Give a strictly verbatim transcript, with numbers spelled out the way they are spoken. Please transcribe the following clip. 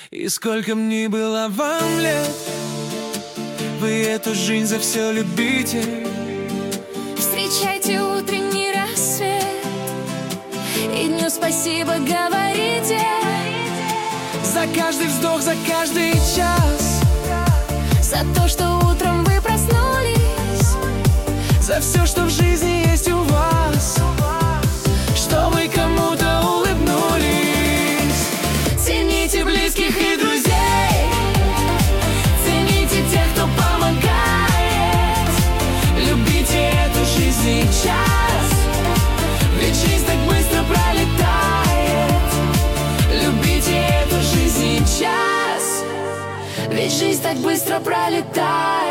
И сколько мне было вам лет, вы эту жизнь за все любите. Встречайте утренний рассвет и дню спасибо говорите. За каждый вздох, за каждый час, за то, что утром вы проснулись, за все, что в жизни есть у вас, что вы кому-то улыбнулись. Цените близких и друзей, цените тех, кто помогает. Любите эту жизнь сейчас, ведь жизнь так быстро пролетает. Любите эту жизнь сейчас, ведь жизнь так быстро пролетает.